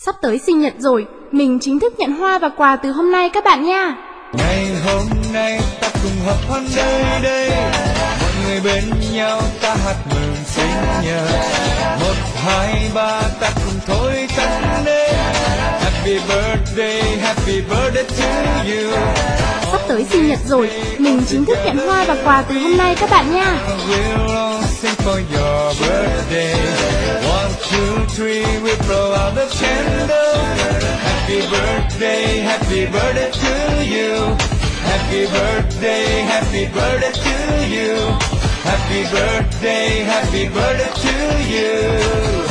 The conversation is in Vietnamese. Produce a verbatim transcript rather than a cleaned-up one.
Sắp tới sinh nhật rồi, mình chính thức nhận hoa và quà từ hôm nay các bạn nha. Ngày hôm nay ta cùng hợp hoan đây đây, mọi người bên nhau ta hát mừng sinh nhật. Một hai ba ta cùng thôi tắt nến. Happy birthday, happy birthday to you. Sắp tới sinh nhật rồi, mình chính thức nhận hoa và quà từ hôm nay các bạn nha. We'll all sing for your birthday. One, two, three, we blow out the candles. Happy birthday, happy birthday to you. Happy birthday, happy birthday to you. Happy birthday, happy birthday to you.